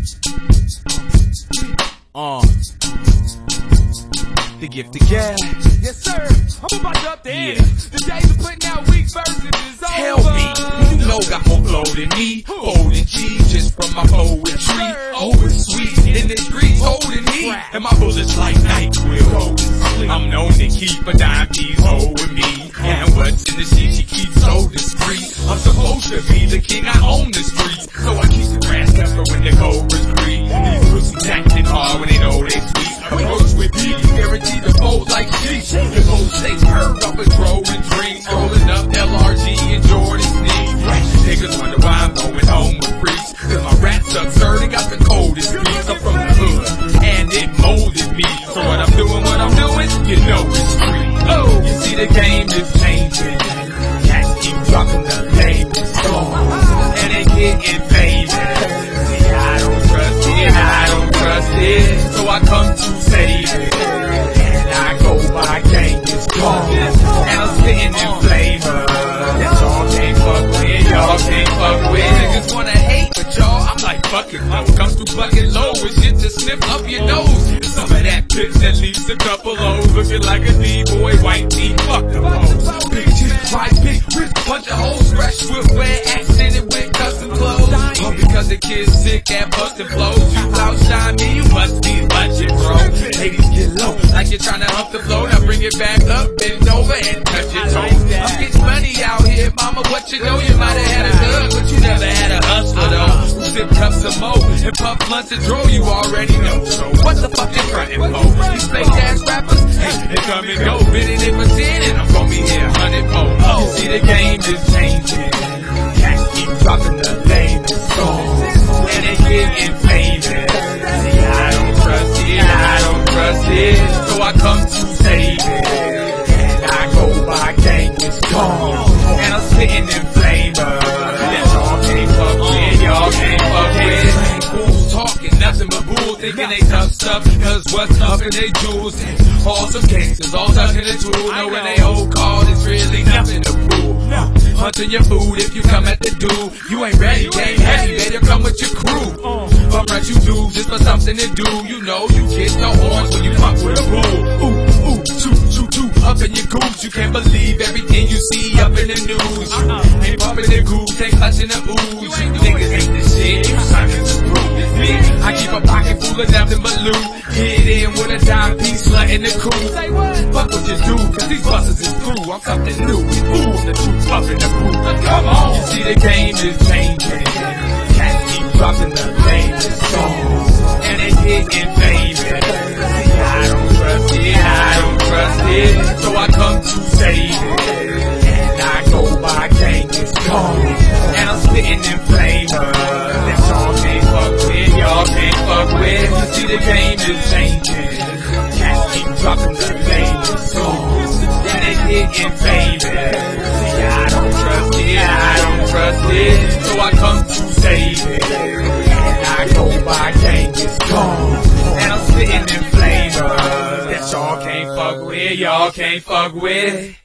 The gift of gab. Yes, sir. I'm about to up the ante. The days of putting out weak verses is over. Tell me, you know got more flow than me. Folding cheese just from my poetry. Oh, it's sweet in the streets, holding me. And my bullets like NyQuil. I'm known to keep a dime piece hold with me. And what's in the sheet, she keeps so discreet. I'm supposed to be the king, I own the streets. So I keep the grass covered when the cobras breed. These pussies acting hard when they know they sweet. Approach with me, guarantee the fold like sheep. The gold stakes curved up and growing dreams. Rolling up LRG and Jordan's knees. Niggas wonder why I'm going home with freaks. Cause my rap's absurd and got the coldest beats. I'm from the hood and it molded me. So what I'm doing, you know it's free. Oh, you see the game is changing. Cats keep dropping the name is gone. And they getting famous. See, I don't trust it. So I come to save it. And I go by gang is gone. And I'm spitting in flavor. That y'all can't fuck with. Niggas wanna hate, but y'all, I'm like bucket low. Come through bucket low with shit to sniff up your nose. And some of that bitch that leaves a couple O's looking like a D-boy, white tee, fuck the hoes. Big chicks, white big whip, bunch of hoes, fresh with wear accented with custom clothes. All because the kid's sick at bustin' flows. You outshine me, you must be budget, bro. Ladies get low, like you're trying to hump the flow. Now bring it back up, bend over and touch your toes. I'm getting money out here, mama, what you know? You might have had a thug, but you never had a hustler though. Who sip cups of mo and puff blunts and draw, you already know. So what the fuck you frontin' for? These fake ass rappers, hey, they come and go. Bidding it for 10 and I'm gonna be here 100 more. You see the game is changing. Cats keep dropping the name is gone. And they getting famous. See, I don't trust it. So I come to save it. And I go by gang is gone. And I'm spitting in flavor. That y'all can't fuck with. Fools talking nothing but bull, thinking they tough stuff. Cause what's up in they jewels? All some gangsters, all stuck in the tool. Knowing they old call, it's really nothing to prove. Hunting your food if you come at the dude. You ain't ready, game heavy, better come with your crew. But what you do just for something to do. You know you get the horns when you fuck with a bull. Ooh, choo, up in your goose. You can't believe everything you see up in the news. Ain't pumping the goose, ain't clutching the ooze. You niggas ain't the shit, you suckers to prove it. Me, I keep a pocket full of nothing but loot. Hit in with a dime piece, slutting the cool. Fuck what you do, cause these busters is through. I'm something new, ooh, the truth puffin' the crew. Come on, you see the game is changing. Cats keep dropping the name is gone. And they getting famous. See, I don't trust it. So I come to save it. And I go by gang is gone. And I'm spitting in flavor. That y'all can't fuck with. You see the game is changing. Cats keep dropping the name is gone. And they getting famous. See, I don't trust it. So I come to save it. And I go by gang is gone. And I'm spitting in flavor. That y'all can't fuck with.